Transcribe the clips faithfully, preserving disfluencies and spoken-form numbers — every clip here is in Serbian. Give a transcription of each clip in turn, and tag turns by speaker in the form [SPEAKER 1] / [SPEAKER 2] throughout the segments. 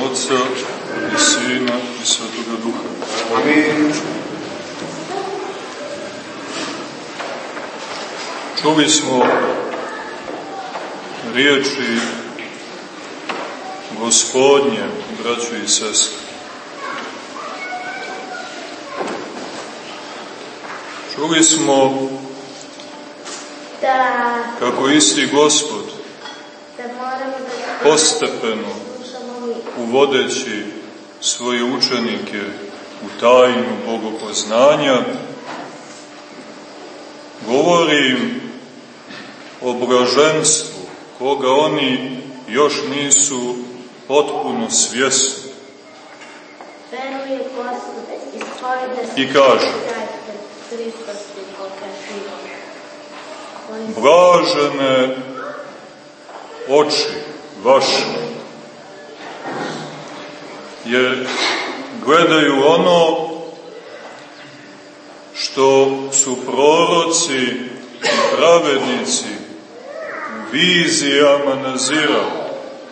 [SPEAKER 1] Otca i Sina i Svetoga Duha.
[SPEAKER 2] Amin.
[SPEAKER 1] Čuli smo riječi Gospodnje, braćo i sestre. Čuli smo
[SPEAKER 3] da,
[SPEAKER 1] kako isti Gospod
[SPEAKER 3] da moramo da
[SPEAKER 1] postepeno uvodeći svoje učenike u tajnu bogopoznanja govori im o blaženstvu koga oni još nisu potpuno svjesni. I kaže: blažene oči vaše, jer gledaju ono što su proroci i pravednici u vizijama nazirali.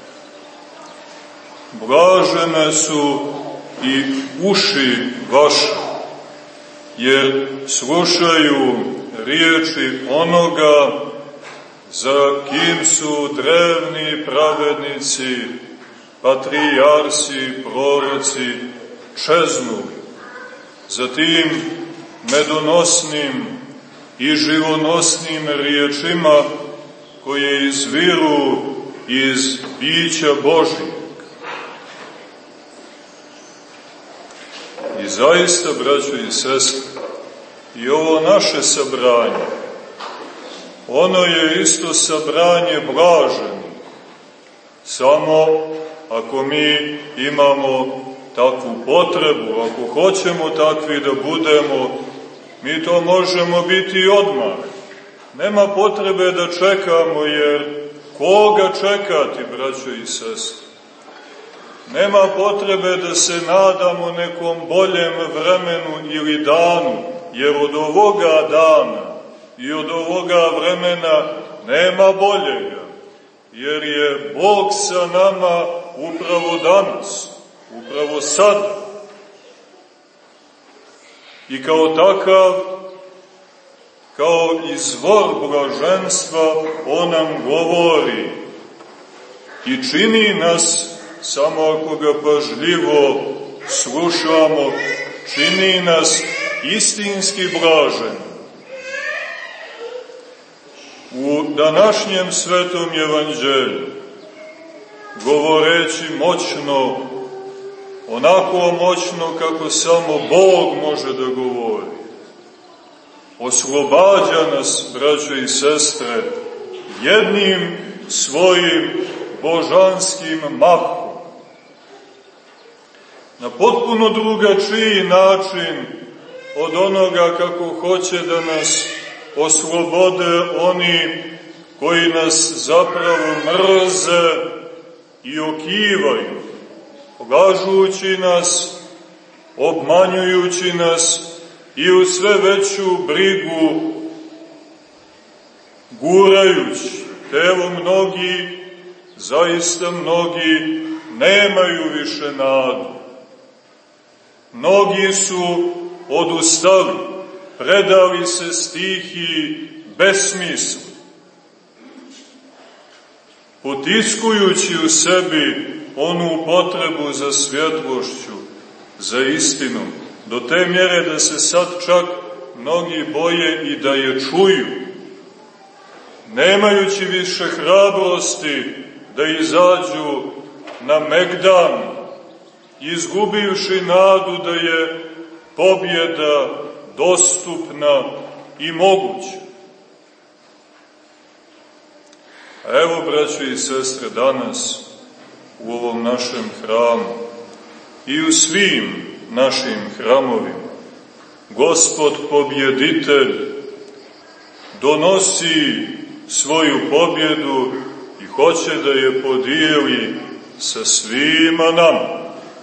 [SPEAKER 1] Blažene su i uši vaše, jer slušaju riječi onoga za kim su drevni pravednici, patrijarsi, proroci čeznuli, za tim medonosnim i živonosnim riječima koje izviru iz bića Božijeg. I zaista, braćo i sestre, i ovo naše sabranje, ono je isto sabranje blaženih, samo ako mi imamo takvu potrebu, ako hoćemo takvi da budemo, mi to možemo biti odmah. Nema potrebe da čekamo, jer koga čekati, braćo i sestre? Nema potrebe da se nadamo nekom boljem vremenu ili danu, jer od ovoga dana i od ovoga vremena nema boljega, jer je Bog sa nama upravo danas, upravo sada. I kao takav, kao izvor blaženstva, on nam govori i čini nas, samo ako ga pažljivo slušamo, čini nas istinski blaženi. U današnjem svetom evanđelju, govoreći moćno, onako moćno kako samo Bog može da govori, oslobađa nas, braćo i sestre, jednim svojim božanskim mahom. Na potpuno drugačiji način od onoga kako hoće da nas oslobode oni koji nas zapravo mrze i okivaju, lažući nas, obmanjujući nas i u sve veću brigu gurajući. Te evo mnogi, zaista mnogi, nemaju više nadu. Mnogi su odustali, predali se stihiji besmislu, potiskujući u sebi onu potrebu za svjetlošću, za istinom, do te mjere da se sad čak mnogi boje i da je čuju, nemajući više hrabrosti da izađu na megdan, izgubivši nadu da je pobjeda dostupna i moguća. A evo, braćo i sestre, danas u ovom našem hramu i u svim našim hramovima Gospod pobjeditelj donosi svoju pobjedu i hoće da je podijeli sa svima nama.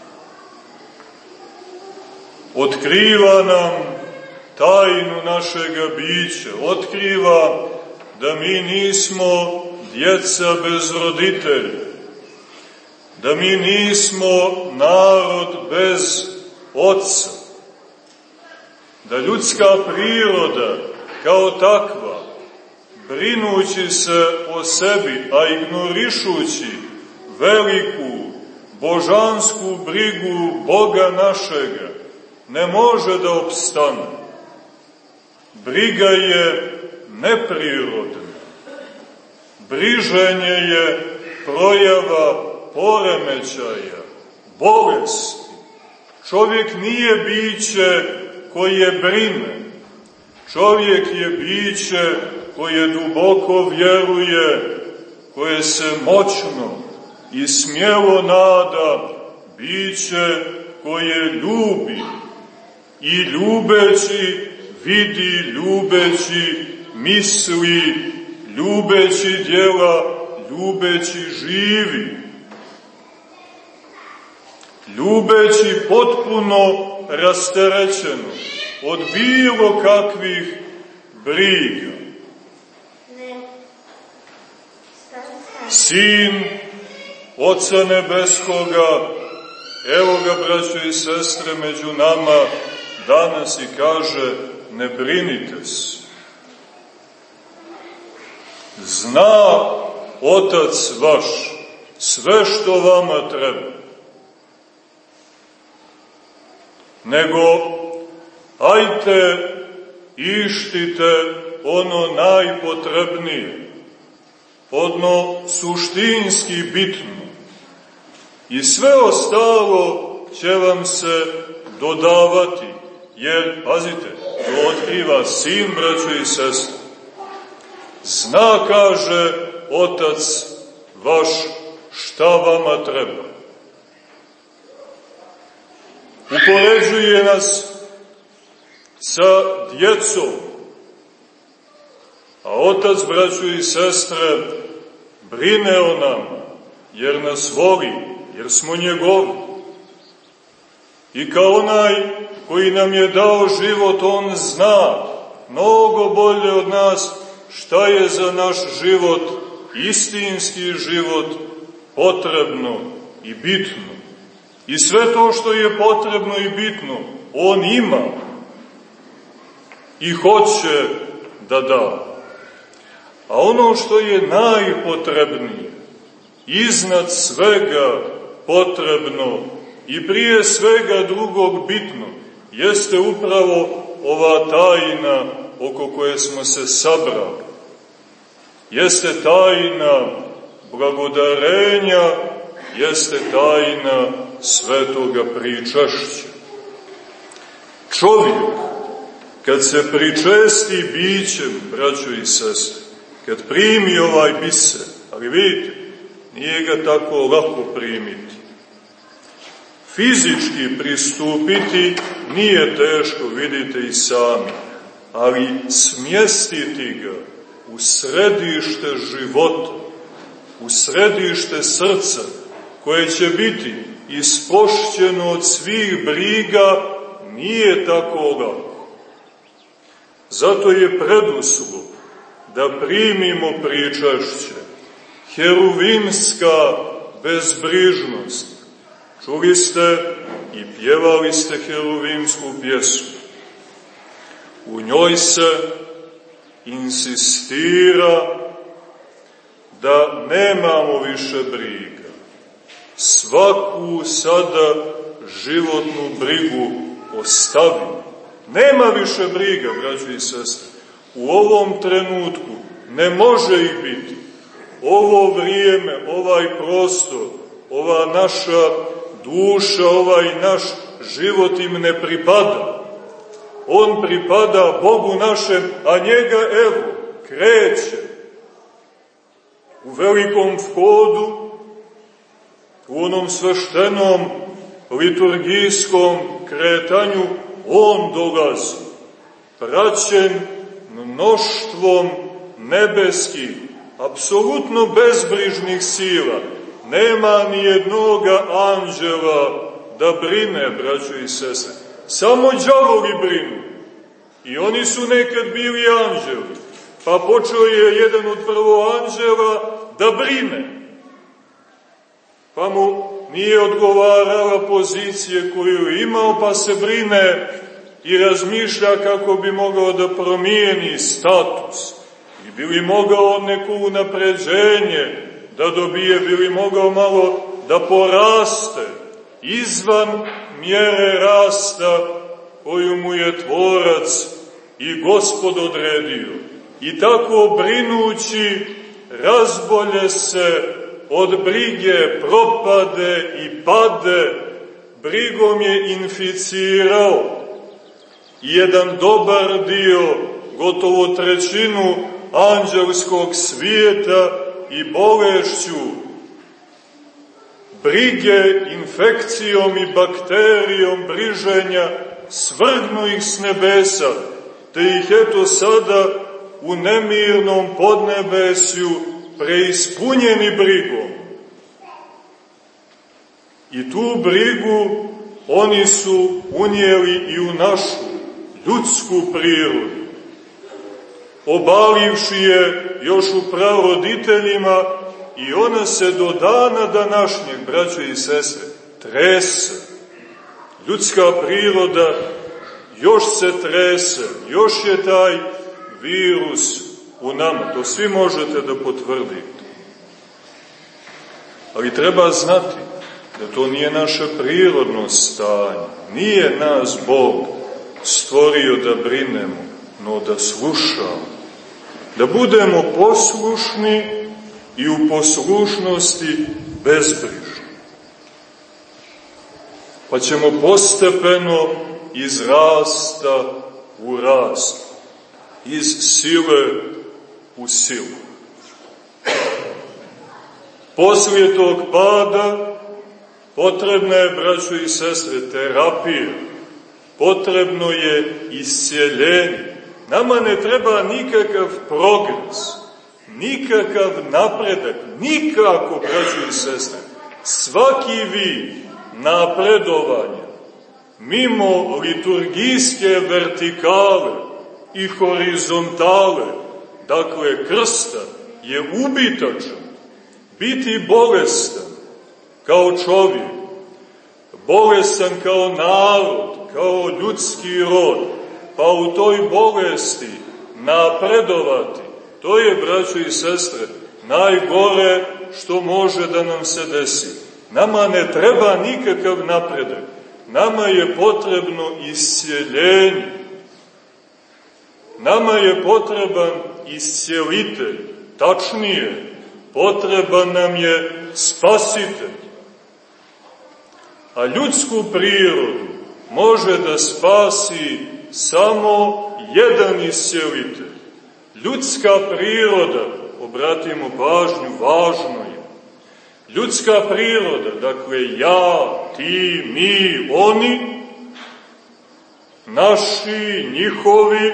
[SPEAKER 1] Otkriva nam tajnu našega bića, otkriva da mi nismo djeca bez roditelja, da mi nismo narod bez Oca, da ljudska priroda kao takva, brinući se o sebi, a ignorišući veliku božansku brigu Boga našega, ne može da opstane. Briga je neprirodna. Briženje je projava poremećaja, bolesti. Čovjek nije biće koje brine. Čovjek je biće koje duboko vjeruje, koje se moćno i smjelo nada, biće koje ljubi i ljubeći vidi, ljubeći misli, ljubeći djela, ljubeći živi. Ljubeći potpuno rasterećeno od bilo kakvih briga. Sin Oca Nebeskoga, evo ga, braćo i sestre, među nama danas i kaže: ne brinite se. Zna Otac vaš sve što vama treba. Nego, ajte, ištite ono najpotrebnije, ono suštinski bitno. I sve ostalo će vam se dodavati, jer, pazite, to otkriva Sin, braćo i sestre. Zna, kaže Otac vaš, šta vama treba. Upoređuje nas sa djecom, a Otac, braćo i sestre, brine o nama, jer nas voli, jer smo njegovi. I kao onaj koji nam je dao život, on zna mnogo bolje od nas šta je za naš život, istinski život, potrebno i bitno. I sve to što je potrebno i bitno, on ima i hoće da da. A ono što je najpotrebnije, iznad svega potrebno i prije svega drugog bitno, jeste upravo ova tajna oko koje smo se sabrali. Jeste tajna blagodarenja, jeste tajna svetoga pričešća. Čovjek, kad se pričesti bićem, braćo i sestre, kad primi ovaj biser, ali vidite, nije ga tako lako primiti. Fizički pristupiti nije teško, vidite i sami, ali smjestiti ga u središte života, u središte srca, koje će biti ispošćeno od svih briga, nije tako lako. Zato je preduslov da primimo pričešće, heruvimska bezbrižnost. Čuli ste i pjevali ste heruvimsku pjesmu. U njoj se insistira da nemamo više briga. Svaku sada životnu brigu ostavimo. Nema više briga, braćo i sestre. U ovom trenutku ne može ih biti. Ovo vrijeme, ovaj prostor, ova naša duša, ovaj naš život im ne pripada. On pripada Bogu našem, a njega, evo, kreće u velikom vhodu, u onom sveštenom liturgijskom kretanju, on dolazi, praćen mnoštvom nebeskih, apsolutno bezbrižnih sila. Nema ni jednoga anđela da brine, braćo i sestre. Samo đavoli brinu. I oni su nekad bili anđeli. Pa počeo je jedan od prvoanđela da brine. Pa mu nije odgovarala pozicije koju je imao, pa se brine i razmišlja kako bi mogao da promijeni status. I bi li mogao neko unapređenje da dobije, bi li mogao malo da poraste izvan mjere rasta koju mu je Tvorac i Gospod odredio. I tako brinući razbolje se od brige, propade i pade, brigom je inficirao jedan dobar dio, gotovo trećinu anđelskog svijeta i bolešću, brige, infekcijom i bakterijom briženja, svrgnu ih s nebesa, te ih eto sada u nemirnom podnebesju preispunjeni brigom. I tu brigu oni su unijeli i u našu ljudsku prirodu, obalivši je još u praroditeljima, i ona se do dana današnjeg, braćo i sestre, trese. Ljudska priroda još se trese, još je taj virus u nama. To svi možete da potvrdite. Ali treba znati da to nije naše prirodno stanje. Nije nas Bog stvorio da brinemo, no da slušamo. Da budemo poslušni i u poslušnosti bezbrižni. Pa ćemo postepeno iz rasta u rast, iz sile u silu. Poslije tog pada potrebna je, braćo i sestre, terapija, potrebno je iscjeljenje. Nama ne treba nikakav progres, nikakav napredak, nikako, braćo i sestre. Svaki vid napredovanja mimo liturgijske vertikale i horizontale, dakle krsta, je ubitačan. Biti bolestan kao čovjek, bolestan kao narod, kao ljudski rod, pa u toj bolesti napredovati, to je, braćo i sestre, najgore što može da nam se desi. Nama ne treba nikakav napredak, nama je potrebno iscjeljenje. Nama je potreban iscjelitelj, tačnije, potreban nam je spasitelj. A ljudsku prirodu može da spasi samo jedan iscjelitelj. Ljudska priroda, obratimo pažnju, važno je. Ljudska priroda, dakle ja, ti, mi, oni, naši, njihovi,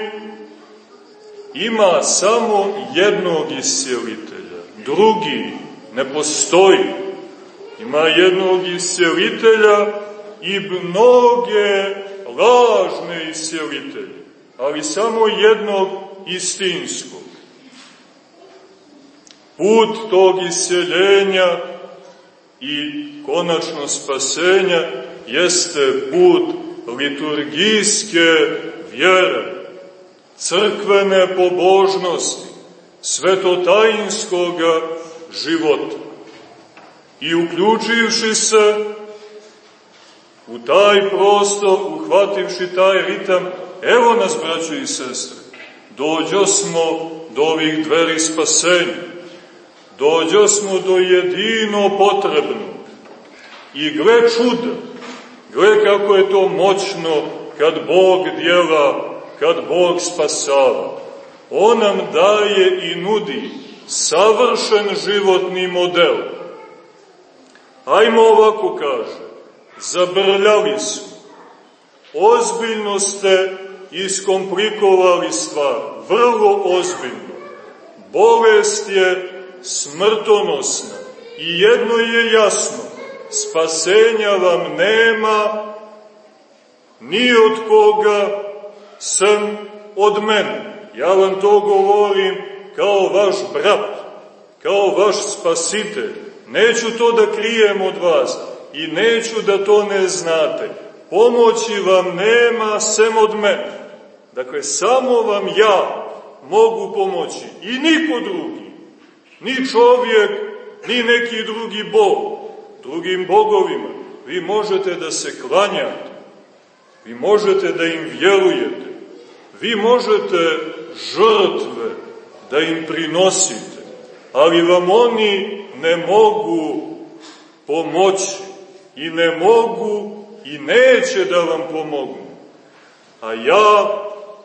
[SPEAKER 1] ima samo jednog iscjelitelja. Drugi ne postoji. Ima jednog iscjelitelja i mnoge lažne iscjelitelje, ali samo jednog istinskog. Put tog isceljenja i konačno spasenja jeste put liturgijske vjere, crkvene pobožnosti, svetotajinskoga života. I uključivši se u taj prostor, uhvativši taj ritam, evo nas, braćo i sestre, dođo smo do ovih dveri spasenja, dođo smo do jedino potrebnog. I gle čuda, gle kako je to moćno kad Bog djela, kad Bog spasava. On nam daje i nudi savršen životni model. Ajmo ovako kaže, zabrljali su, ozbiljno ste iskomplikovali stvar, vrlo ozbiljno. Bolest je smrtonosna i jedno je jasno, spasenja vam nema ni od koga sem od mene. Ja vam to govorim kao vaš brat, kao vaš spasitelj. Neću to da krijem od vas. i neću da to ne znate. Pomoći vam nema sem od mene. Dakle, samo vam ja mogu pomoći i niko drugi. Ni čovjek, ni neki drugi bog. Drugim bogovima vi možete da se klanjate. Vi možete da im vjerujete. Vi možete žrtve da im prinosite. Ali vam oni ne mogu pomoći. I ne mogu i neće da vam pomognu. A ja,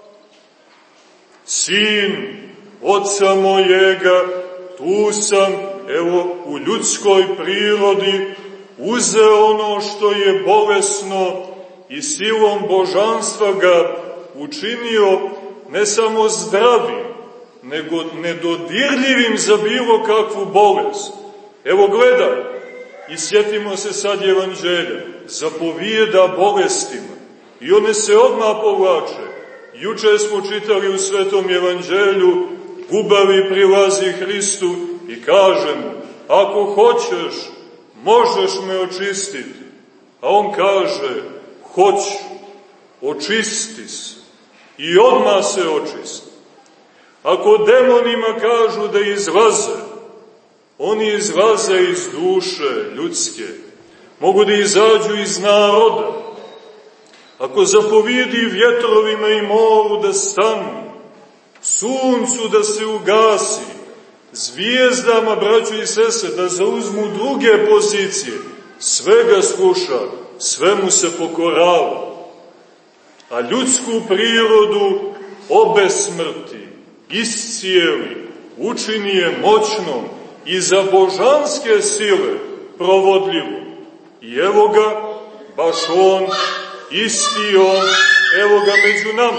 [SPEAKER 1] sin Oca mojega, tu sam, evo, u ljudskoj prirodi, uzeo ono što je bolesno i silom božanstva ga učinio ne samo zdravim, nego nedodirljivim za bilo kakvu bolest. Evo gledaj, i sjetimo se sad evanđelja, zapovijeda bolestima i one se odmah povlače. Juče smo čitali u Svetom evanđelju, gubavi prilazi Hristu i kaže mu, ako hoćeš, možeš me očistiti. A on kaže, hoću, očisti se. I odmah se očisti. Ako demonima kažu da izlaze, oni izlaze iz duše ljudske, mogu da izađu iz naroda. Ako zapovijedi vjetrovima i moru da stanu, suncu da se ugasi, zvijezdama, braćo i sestre, da zauzmu druge pozicije, svega sluša, svemu se pokorava. A ljudsku prirodu obesmrti, iscijeli, učini je moćnom i za božanske sile provodljivu. I evo ga, baš on, isti on, evo ga među nama.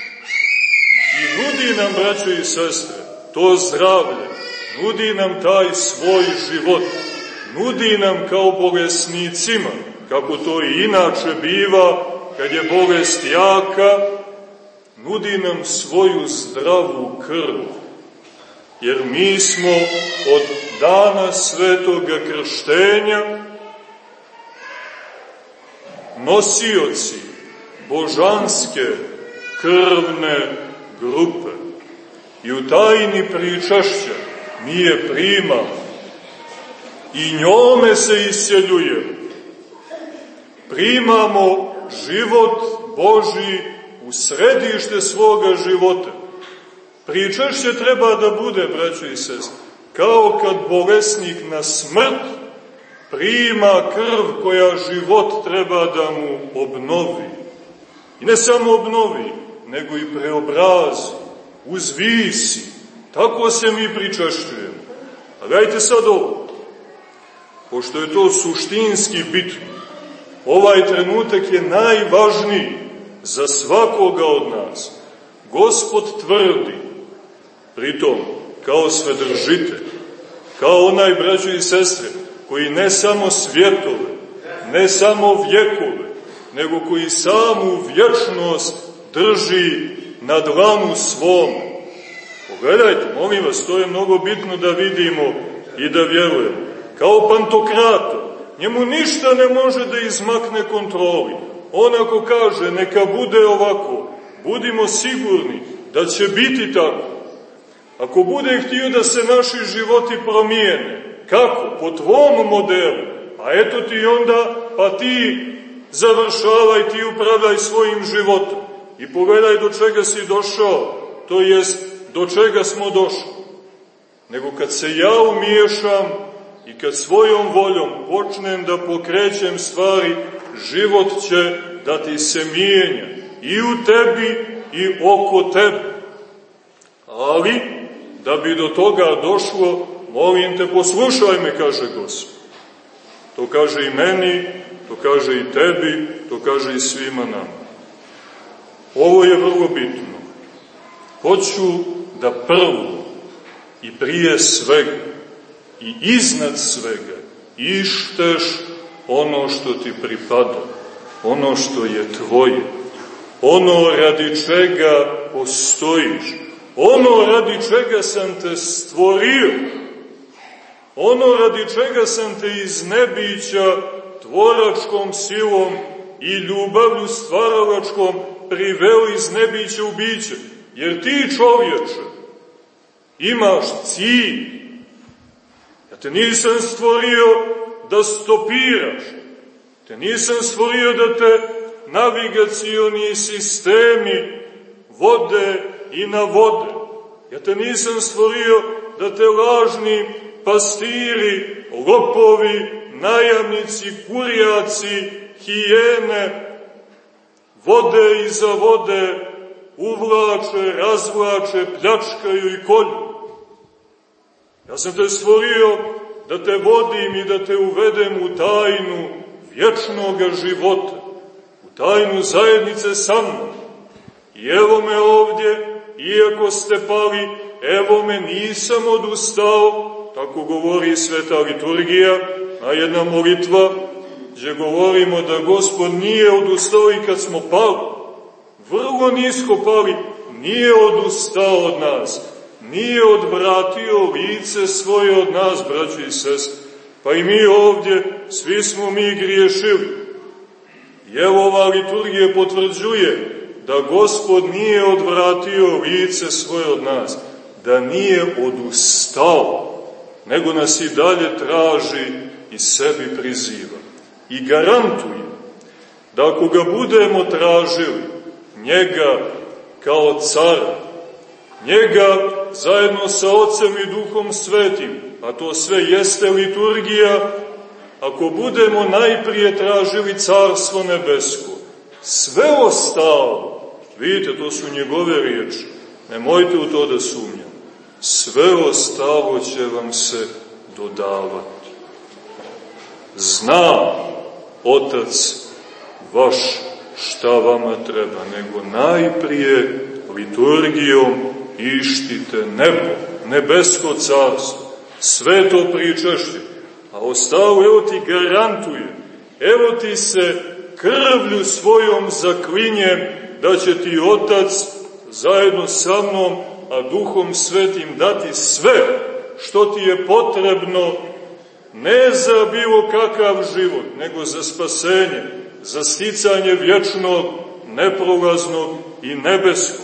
[SPEAKER 1] I nudi nam, braćo i sestre, to zdravlje, nudi nam taj svoj život, nudi nam kao bolesnicima, kako to i inače biva, kad je bolest jaka, nudi nam svoju zdravu krv. Jer mi smo od dana svetoga krštenja nosioci božanske krvne grupe. I u tajni pričašća mi je primamo i njome se isceljujemo. Primamo život Božji u središte svoga života. Pričašće treba da bude, braćo i sestre, kao kad bolesnik na smrt prima krv koja život treba da mu obnovi. I ne samo obnovi, nego i preobrazi, uzvisi. Tako se mi pričašćujemo. A dajte sad ovo, pošto je to suštinski bitno, ovaj trenutak je najvažniji za svakoga od nas. Gospod tvrdi, pritom kao svedržitelj, kao onaj, braćo i sestre, koji ne samo svjetove, ne samo vjekove, nego koji samu vječnost drži na dlanu svom. Pogledajte, molim vas, to je mnogo bitno da vidimo i da vjerujemo. Kao Pantokrator, njemu ništa ne može da izmakne kontroli. On ako kaže, neka bude ovako, budimo sigurni da će biti tako. Ako bude htio da se naši životi promijene, kako? Po tvom modelu. A eto ti onda, pa ti završavaj, ti upravljaj svojim životom. I pogledaj do čega si došao, to jest do čega smo došli. Nego kad se ja umiješam i kad svojom voljom počnem da pokrećem stvari, život će da ti se mijenja i u tebi i oko tebe. Ali, da bi do toga došlo, molim te, poslušaj me, kaže Gospod. To kaže i meni, to kaže i tebi, to kaže i svima nama. Ovo je vrlo bitno. Hoću da prvo i prije svega i iznad svega išteš ono što ti pripada, ono što je tvoje, ono radi čega postojiš, ono radi čega sam te stvorio, ono radi čega sam te iz nebića tvoračkom silom i ljubavlju stvaralačkom priveo iz nebića u biće. Jer ti, čovječe, imaš cilj. Ja te nisam stvorio da stopiraš. Te nisam stvorio da te navigacioni sistemi vode i navode. Ja te nisam stvorio da te lažni pastiri, lopovi, najamnici, kurjaci, hijene vode i zavode, uvlače, razvlače, pljačkaju i kolju. Ja sam te stvorio da te vodim i da te uvedem u tajnu vječnoga života, u tajnu zajednice sa mnom. I evo me ovdje, iako ste pali, evo me nisam odustao, tako govori sveta liturgija, a jedna molitva, gdje govorimo da Gospod nije odustao i kad smo pali, vrlo nisko pali, nije odustao od nas, nije odvratio lice svoje od nas, braćo i sestre. Pa i mi ovdje, svi smo mi griješili. I evo ova liturgija potvrđuje da Gospod nije odvratio lice svoje od nas, da nije odustao, nego nas i dalje traži i sebi priziva. I garantuje da ako ga budemo tražili, njega kao cara, njega zajedno sa Ocem i Duhom Svetim, a to sve jeste liturgija, ako budemo najprije tražili Carstvo nebesko, sve ostalo, vidite, to su njegove riječi, nemojte u to da sumnjam, sve ostalo će vam se dodavati. Zna Otac vaš šta vama treba, nego najprije liturgijom ištite nebo, nebesko carstvo, sve to pričašće, a ostalo, evo ti garantuje, evo ti se krvlju svojom zaklinjem da će ti Otac zajedno sa mnom, a Duhom Svetim dati sve što ti je potrebno, ne za bilo kakav život, nego za spasenje, za sticanje vječnog, neprolaznog i nebeskog.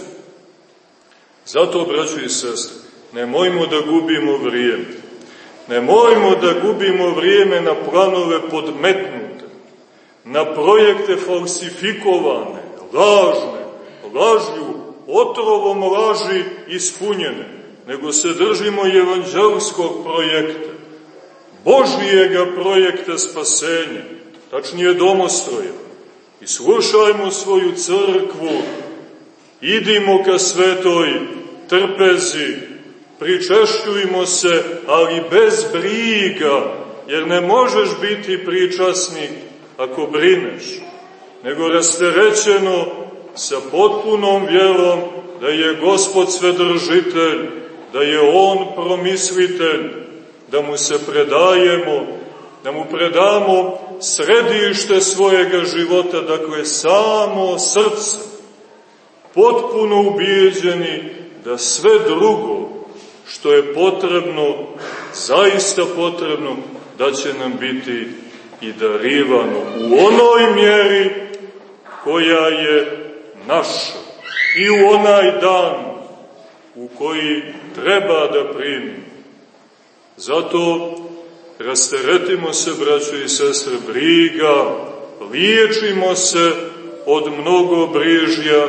[SPEAKER 1] Zato, braćo i sestre, nemojmo da gubimo vrijeme. Nemojmo da gubimo vrijeme na planove podmetnute, na projekte falsifikovane, lažne, lažlju, otrovom laži ispunjene, nego se držimo evanđelskog projekta, Božijega projekta spasenja, tačnije domostroja. I slušajmo svoju crkvu, idimo ka svetoj trpezi, pričešćujmo se, ali bez briga, jer ne možeš biti pričasnik ako brineš, nego rasterećeno sa potpunom vjerom da je Gospod Svedržitelj, da je On promislitelj, da mu se predajemo, da mu predamo središte svojega života, dakle samo srce, potpuno ubijeđeni da sve drugo što je potrebno, zaista potrebno, da će nam biti i darivano u onoj mjeri koja je naša i u onaj dan u koji treba da primimo. Zato rasteretimo se, braćo i sestre, briga, liječimo se od mnogobrižja,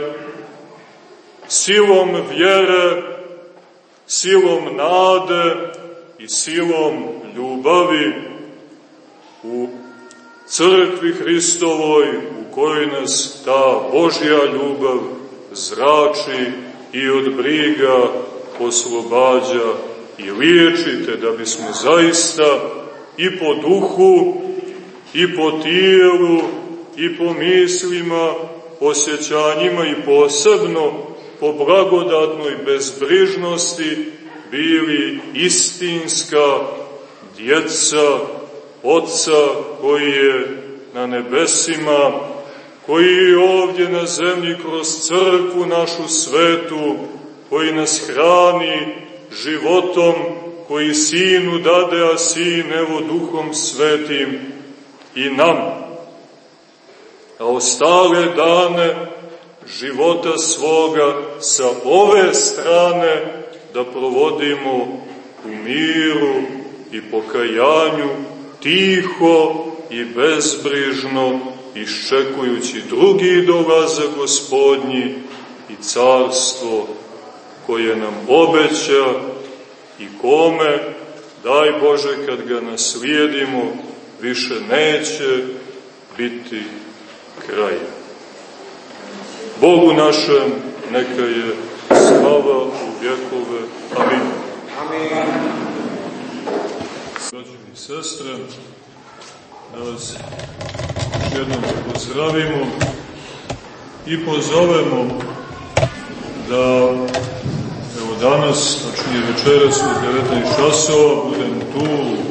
[SPEAKER 1] silom vjere, silom nade i silom ljubavi u crkvi Hristovoj, u kojoj nas ta Božja ljubav zrači i od briga oslobađa i liječite, da bismo zaista i po duhu, i po tijelu, i po mislima, osjećanjima i posebno po blagodatnoj bezbrižnosti bili istinska djeca Otca koji je na nebesima, koji je ovdje na zemlji kroz crkvu našu svetu, koji nas hrani životom, koji Sinu dade, a Sin evo Duhom Svetim i nama, a ostale dane života svoga sa ove strane da provodimo u miru i pokajanju, tiho i bezbrižno, iščekujući drugi dolazak Gospodnji i carstvo koje nam obeća i kome, daj Bože, kad ga naslijedimo, više neće biti kraja. Bogu našem neka je slava u vjekove. Amin.
[SPEAKER 2] Amin.
[SPEAKER 1] Braćo i sestre, da vas još jednom pozdravimo i pozovemo da evo danas, tačnije večeras u devetnaest časova, budem tu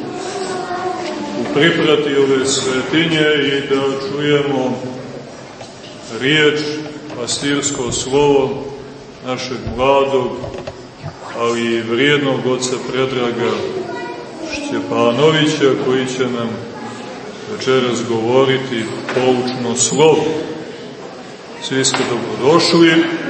[SPEAKER 1] u priprati ove svetinje i da čujemo riječ, pastirsko slovo našeg mladog, ali i vrijednog oca Predraga Šćepanovića, koji će nam večeras govoriti poučno slovo. Svi ste dobrodošli,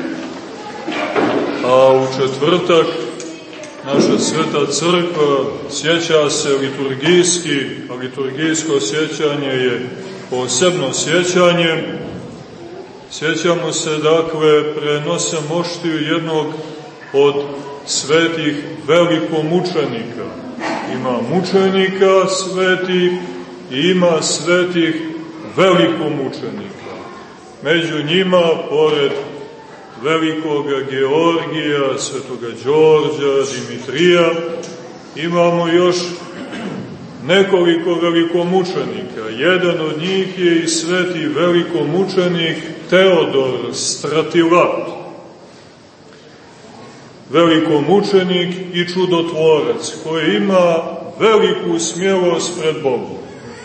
[SPEAKER 1] a u četvrtak naša Sveta Crkva sjeća se liturgijski, a liturgijsko sjećanje je posebno sjećanje. Sjećamo se, dakle, prenosa moštiju jednog od svetih velikomučenika. Ima mučenika svetih i ima svetih velikomučenika. Među njima, pored velikoga Georgija, svetoga Đorđa, Dimitrija, imamo još nekoliko velikomučenika. Jedan od njih je i sveti velikomučenik Teodor Stratilat, velikomučenik i čudotvorac, koji ima veliku smjelost pred Bogom.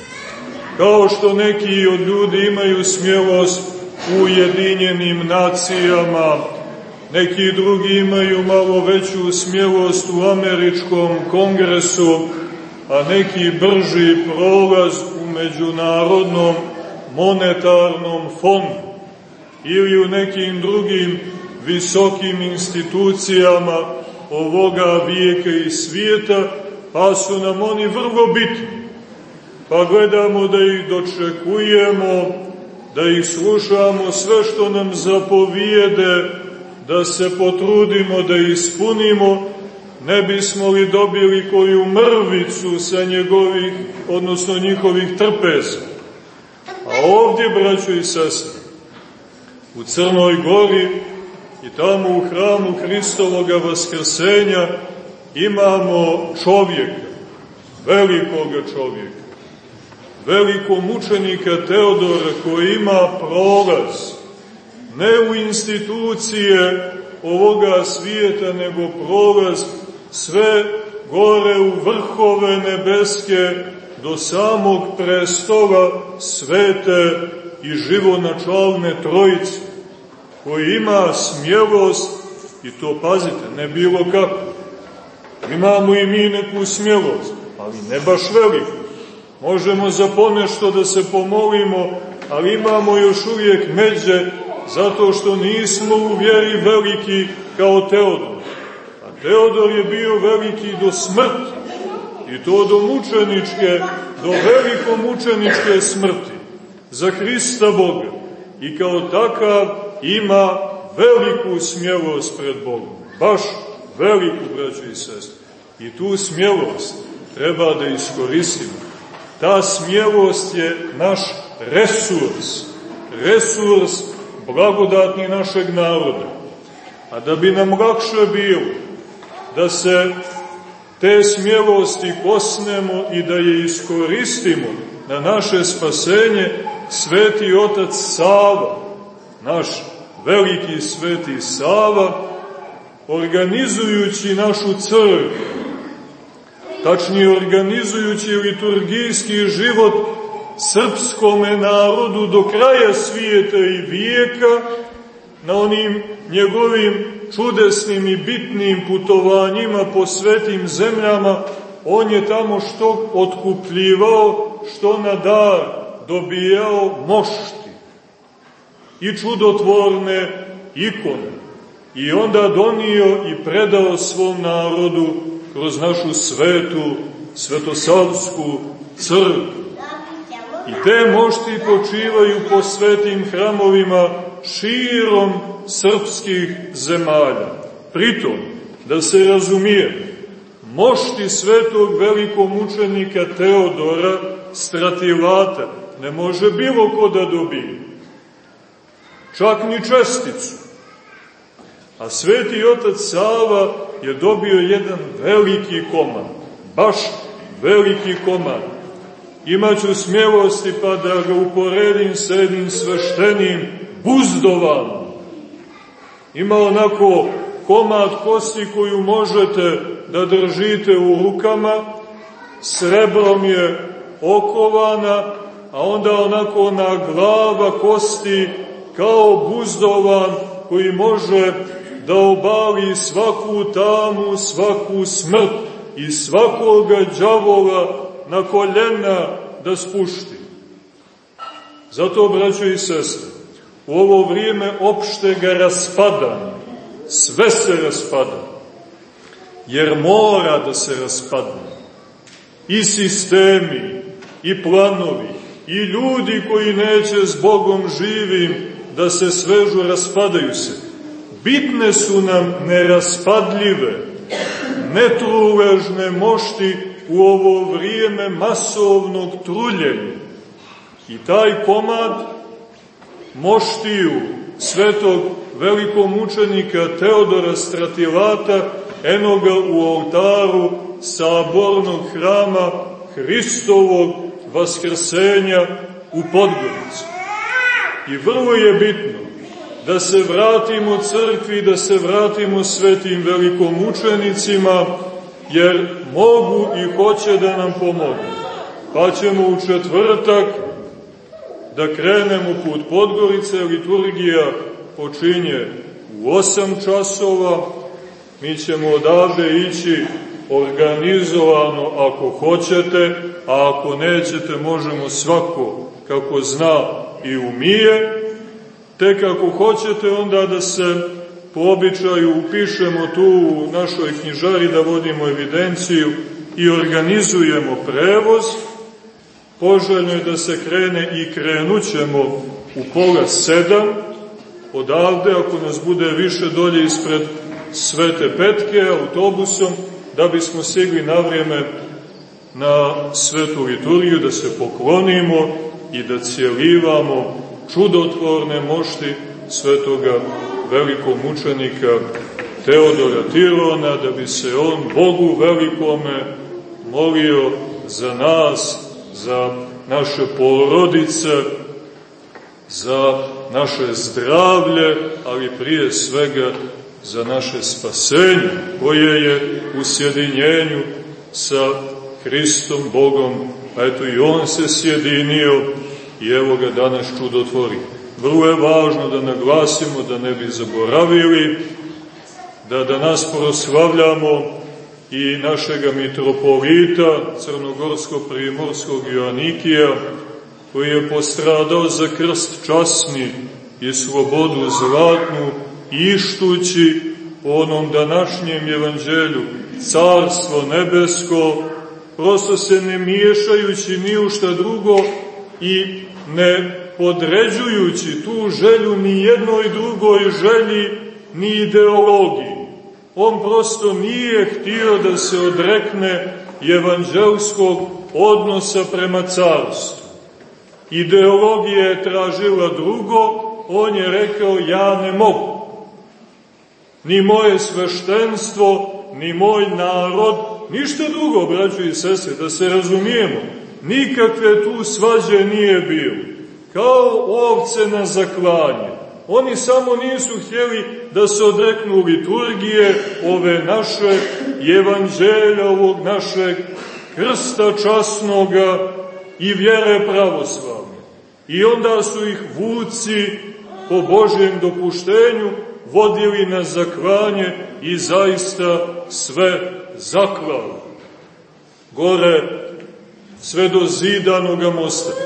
[SPEAKER 1] Kao što neki od ljudi imaju smjelost u Ujedinjenim nacijama, neki drugi imaju malo veću smjelost u Američkom kongresu, a neki brži prolaz u Međunarodnom monetarnom fondu ili u nekim drugim visokim institucijama ovoga vijeka i svijeta, pa su nam oni vrlo bitni. Pa gledamo da ih dočekujemo, da ih slušamo, sve što nam zapovijede, da se potrudimo da ispunimo, ne bismo li dobili koju mrvicu sa njegovih, odnosno njihovih trpeza. A ovdje, braćo i sestre, u Crnoj Gori i tamo u hramu Hristovoga vaskrsenja imamo čovjeka, velikoga čovjeka, velikomučenika Teodora, koji ima prolaz ne u institucije ovoga svijeta, nego prolaz sve gore u vrhove nebeske do samog prestola svete i živonačalne Trojice, koji ima smjelost, i to pazite, ne bilo kako. Imamo i mi neku smjelost, ali ne baš veliku. Možemo za ponešto da se pomolimo, ali imamo još uvijek međe, zato što nismo u vjeri veliki kao Teodor. A Teodor je bio veliki do smrti, i to do mučeničke, do velikomučeničke smrti, za Hrista Boga. I kao takav ima veliku smjelost pred Bogom, baš veliku, braćo i sestre. I tu smjelost treba da iskoristimo. Ta smjelost je naš resurs, resurs blagodatni našeg naroda. A da bi nam lakše bilo da se te smjelosti posnemo i da je iskoristimo na naše spasenje, sveti otac Sava, naš veliki sveti Sava, organizujući našu crkvu, tačnije organizujući liturgijski život srpskome narodu do kraja svijeta i vijeka, na onim njegovim čudesnim i bitnim putovanjima po svetim zemljama, on je tamo što otkupljivao, što na dar dobijao mošti i čudotvorne ikone i onda donio i predao svom narodu kroz našu svetu, svetosavsku crkvu. I te mošti počivaju po svetim hramovima širom srpskih zemalja. Pritom, da se razumije, mošti svetog velikomučenika Teodora Stratilata ne može bilo ko da dobije, čak ni česticu. A sveti otac Sava je dobio jedan veliki komad, baš veliki komad. Imaću smjelosti pa da ga uporedim s jednim sveštenim buzdovanom. Ima onako komad kosti koju možete da držite u rukama, srebrom je okovana, a onda onako ona glava kosti kao buzdovan koji može da obali svaku tamu, svaku smrt i svakoga đavola na koljena da spušti. Zato, braćo i sestre, u ovo vrijeme opštega raspadanja, sve se raspada, jer mora da se raspadne. I sistemi, i planovi, i ljudi koji neće s Bogom živim da se svežu, raspadaju se. Bitne su nam neraspadljive, netruležne mošti u ovo vrijeme masovnog truljenja. I taj komad moštiju svetog velikomučenika Teodora Stratilata, eno ga u oltaru sabornog hrama Hristovog vaskrsenja u Podgorici. I vrlo je bitno da se vratimo crkvi, da se vratimo svetim velikomučenicima, jer mogu i hoće da nam pomogu. Pa ćemo u četvrtak da krenemo put Podgorice, liturgija počinje u osam časova, mi ćemo odavde ići organizovano ako hoćete, a ako nećete možemo svako kako zna i umije, tek ako hoćete onda da se po običaju upišemo tu u našoj knjižari, da vodimo evidenciju i organizujemo prevoz. Poželjno je da se krene i krenućemo u pola sedam, odavde, ako nas bude više, dolje ispred Svete Petke, autobusom, da bismo stigli na vrijeme na svetu liturgiju, da se poklonimo i da cijelivamo čudotvorne mošti svetoga velikomučenika Teodora Tirona, da bi se on Bogu velikome molio za nas, za naše porodice, za naše zdravlje, ali prije svega za naše spasenje, koje je u sjedinjenju sa Hristom Bogom, a eto i on se sjedinio i evo ga danas čudotvori. Vrlo je važno da naglasimo, da ne bi zaboravili, da danas proslavljamo i našega mitropolita crnogorsko-primorskog Joanikija, koji je postradao za krst časni i slobodu zlatnu, ištući po onom današnjem evanđelju carstvo nebesko, prosto se ne miješajući ni u šta drugo i ne podređujući tu želju ni jednoj drugoj želji ni ideologiji. On prosto nije htio da se odrekne evanđelskog odnosa prema carstvu. Ideologija je tražila drugo, on je rekao ja ne mogu. Ni moje sveštenstvo, ni moj narod, ništa drugo, braćo i sestre, da se razumijemo. Nikakve tu svađe nije bilo. Kao ovce na zaklanje. Oni samo nisu htjeli da se odreknu liturgije ove naše evanđelja, ovog našeg krsta časnoga i vjere pravoslavne. I onda su ih vuci po Božjem dopuštenju vodili na zaklanje i zaista sve zaklali. Gore sve do Zidanoga mosta.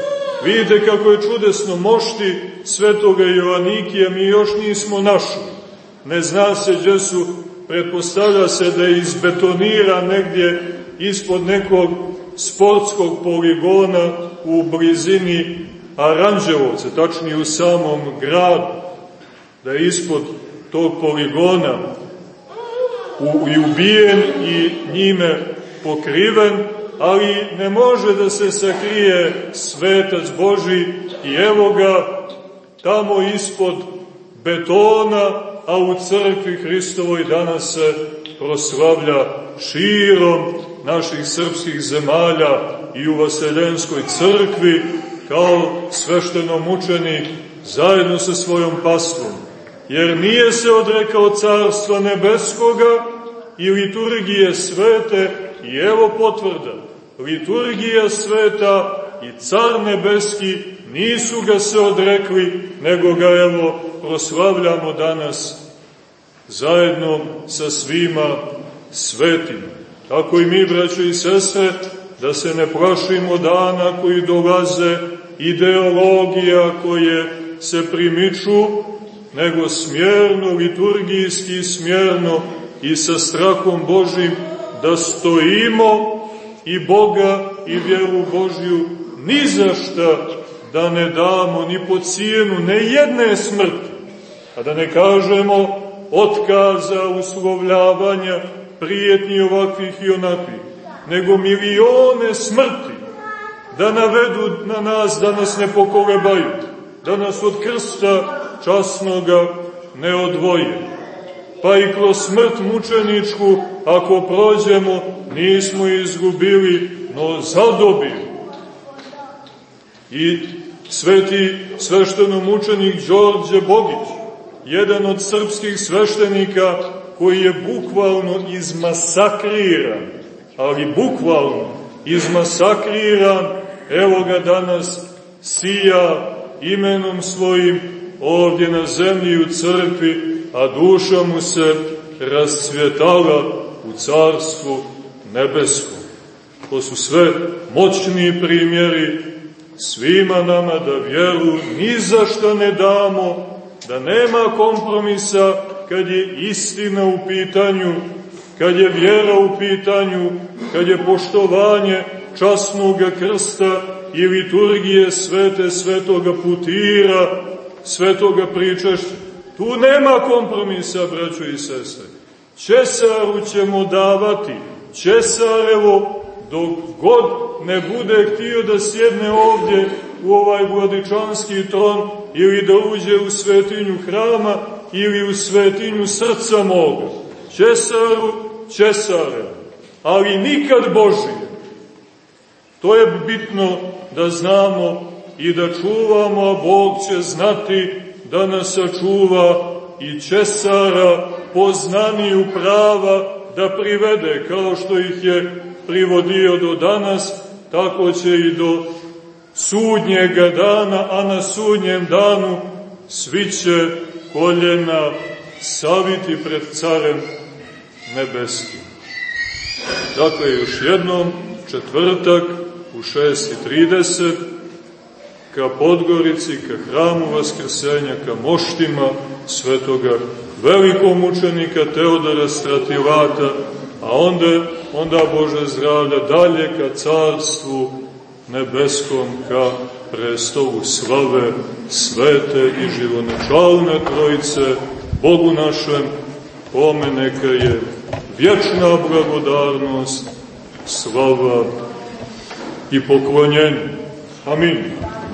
[SPEAKER 1] Vidite kako je čudesno, mošti svetoga Joanikija mi još nismo našli. Ne zna se gdje su, pretpostavlja se da je izbetoniran negdje ispod nekog sportskog poligona u blizini Aranđelovca, tačnije u samom gradu, da je ispod tog poligona u, i ubijen i njime pokriven, ali ne može da se sakrije svetac Božji i evo ga tamo ispod betona, a u crkvi Hristovoj danas se proslavlja širom naših srpskih zemalja i u Vaseljenskoj crkvi kao sveštenomučenik zajedno sa svojom pastvom. Jer nije se odrekao Carstva nebeskoga i liturgije svete, i evo potvrda, liturgija sveta i Car nebeski nisu ga se odrekli, nego ga evo proslavljamo danas zajedno sa svima svetima. Tako i mi, braćo i sestre, da se ne plašimo dana koji dolaze, ideologija koje se primiču, nego smjerno, liturgijski smjerno i sa strahom Božim da stojimo i Boga i vjeru Božju ni za šta da ne damo, ni po cijenu ne jedne smrti, a da ne kažemo otkaza, uslovljavanja, prijetnji ovakvih i onakvih, nego milione smrti da navedu na nas, da nas ne pokolebaju, da nas od krsta časnoga ne odvoje. Pa i kroz smrt mučeničku, ako prođemo, nismo izgubili, no zadobili. I sveti sveštenomučenik Đorđe Bogić, jedan od srpskih sveštenika koji je bukvalno izmasakriran, ali bukvalno izmasakriran, evo ga danas sija imenom svojim ovdje na zemlji i u crkvi, a duša mu se rascvjetala u Carstvu nebeskom. To su sve moćni primjeri svima nama da vjeru ni za što ne damo, da nema kompromisa kad je istina u pitanju, kad je vjera u pitanju, kad je poštovanje časnoga krsta i liturgije svete, svetoga putira, svetoga pričešća. Tu nema kompromisa, braćo i sestre. Česaru ćemo davati, Česarevo, dok god ne bude htio da sjedne ovdje u ovaj vladičanski tron ili da uđe u svetinju hrama ili u svetinju srca moga. Česaru, Česarevo, ali nikad Božije. To je bitno da znamo i da čuvamo, a Bog će znati da nas sačuva i Česara poznaniju prava da privede, kao što ih je privodio do danas, tako će i do sudnjega dana, a na sudnjem danu svi će koljena saviti pred Carem nebeskim. Dakle, još jednom, četvrtak u šest i trideset, ka Podgorici, ka hramu Vaskrsenja, ka moštima svetoga velikog mučenika Teodora Stratilata, a onda, onda Bože zdravlja, dalje ka Carstvu nebeskom, ka prestolu slave svete i živonačalne Trojice, Bogu našem, kome neka je vječna blagodarnost, slava i poklonjenje. Amin.